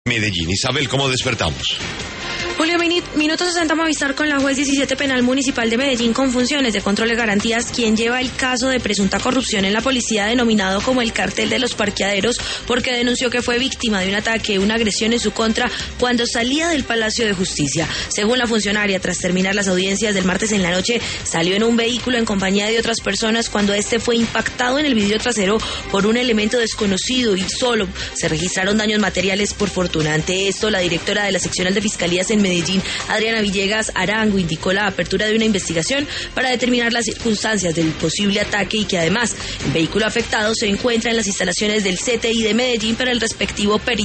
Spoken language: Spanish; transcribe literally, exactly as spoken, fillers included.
Medellín. Isabel, ¿cómo despertamos? Julio, minuto sesenta, Movistar con la juez diecisiete penal municipal de Medellín con funciones de control de garantías, quien lleva el caso de presunta corrupción en la policía denominado como el cartel de los parqueaderos, porque denunció que fue víctima de un ataque, una agresión en su contra cuando salía del Palacio de Justicia. Según la funcionaria, tras terminar las audiencias del martes en la noche, salió en un vehículo en compañía de otras personas cuando este fue impactado en el vidrio trasero por un elemento desconocido y solo se registraron daños materiales por fortuna. Ante esto, la directora de la seccional de fiscalías en Medellín, Adriana Villegas Arango, indicó la apertura de una investigación para determinar las circunstancias del posible ataque y que además el vehículo afectado se encuentra en las instalaciones del C T I de Medellín para el respectivo peritaje